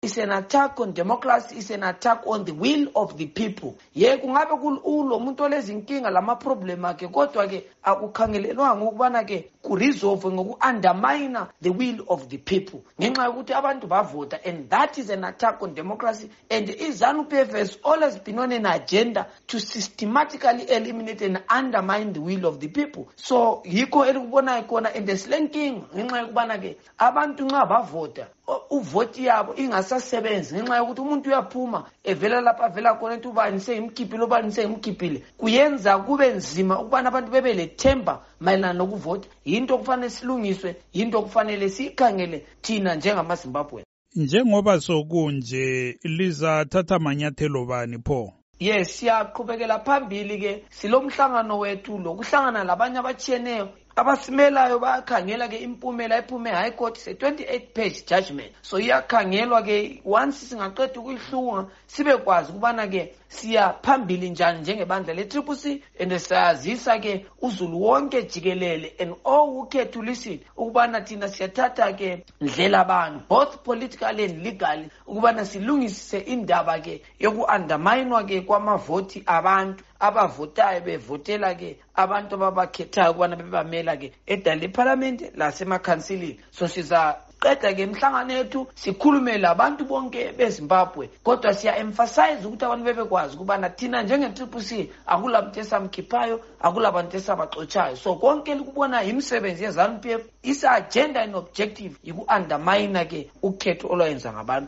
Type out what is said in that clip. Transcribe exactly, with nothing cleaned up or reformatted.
It's an attack on democracy, it's an attack on the will of the people. Ye kungabe kulo umuntu olezinkinga lama problem akhe kodwa ke akukhangelelwanga ukubana ke ku resolve ngoku undermine the will of the people. Ngenxa yokuthi abantu bavota, and that is an attack on democracy, and iZANU-P F has always been on an agenda to systematically eliminate and undermine the will of the people. So yikho elikubona ikona and the slanking ngenxa yokubana ke abantu nxa bavota uvoti yabo ingasasebenzi ngenxa yokuthi umuntu uyaphuma evela lapha vela khona ukuthi ubani seyimkhiphile ubani seyimkhiphile kuyenza kube nzima ukubana abantu bebe lethemba mayelana nokuvota. Yinto okufanele silungiswe, yinto okufanele sikhangele thina njengamaZimbabwe. Njengoba sokunje lizathatha manyathelo bani pho? Yes, siyaqhubekela phambili ke silomhlangano wethu lokuhlangana labanye abatshiyeneyo abasimelayo bayakhangela ke impumela ephume high court se twenty-eight page judgment. So iyakhangelwa ke once singaqeda ukuyihlunga sibe kwazi kubana ke siya phambili njani njengebandla le-Triple C, and siyazisa ke uzulu wonke jikelele and all who care to listen ukubana thina siyathatha ke ndlela abantu both politically and legally ukubana silungisise indaba ke yoku-underminewa ke kwamavoti abantu abavotayo bevotela ke abantu ababakhethayo ukubana bebamela ke edala leparlament lasemakhansilini. So siza qeda ke imhlangano yethu sikhulume labantu bonke beZimbabwe kodwa siya emphasize ukuthi abantu bebekwazi ukubana thina njenge-Triple C akulabantu esamkhiphayo, akulabantu esabaxotshayo. So konke likubona imisebenzi yeZANU-P F isa agenda and objective yiku-undermine ke ukhetho olwayenza ngabantu.